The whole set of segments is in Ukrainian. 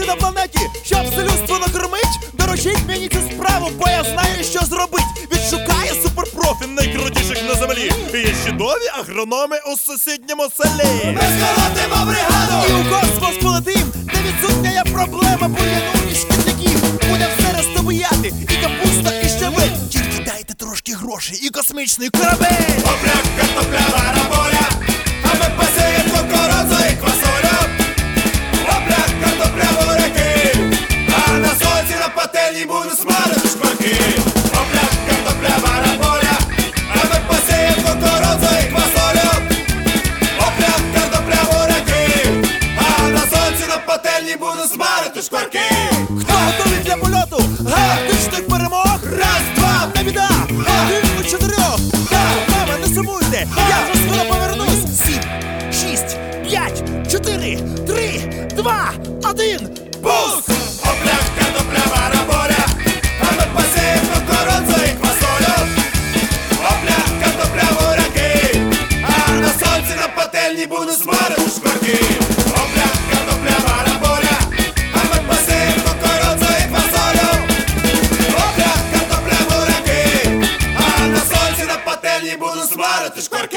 на планеті, щоб все людство накормить. Доручіть мені цю справу, бо я знаю, що зробить. Відшукає суперпрофі найкрутіших на землі. І є чудові агрономи у сусідньому селі. Ми сколотимо бригаду І у космос полетим, де відсутня є проблема бур'яну і шкідників. Буде все розтобияти, і капуста, і щавель. Тільки дайте трошки грошей і космічний корабель. Обляк, картопля, бараболя, а ми посіємо кукурудзу і квасолю. Обляк, картопля, буряки, а на сонці на пательні будуть смажити шкварки. Обляк, картопля, бараболя, а ми посіємо кукурудзу і квасолю. Обляк, картопля, буряки, а на сонці на пательні будуть смажити шкварки. Хто готовий для польоту? Галактичних перемог? Раз, два, не біда! Один до чотирьох! Мама, не сумуйте! Я вже скоро повернусь! 7, 6, 5, 4, 3, 2, 1! Пуск! Обляк, картопля, бараболя, а ми посіємо кукурудзу і квасолю. Обляк, картопля, буряки, а на сонці на пательні будуть смажити шкварки. Обляк, картопля, бараболя, а ми посіємо кукурудзу і квасолю. Обляк, картопля, буряки, а на сонці на пательні будуть смажити шкварки.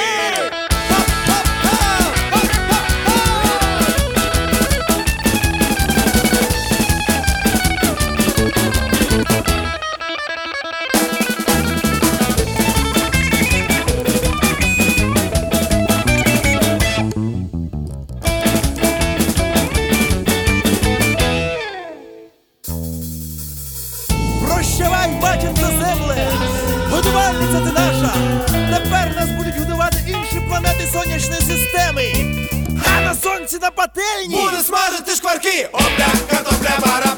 Прощавай, матінко земле! Годувальниця ти наша! Тепер нас будуть годувати інші планети сонячної системи! А на сонці на пательні! Буде смажити шкварки. Обляк, картопля, бараболя,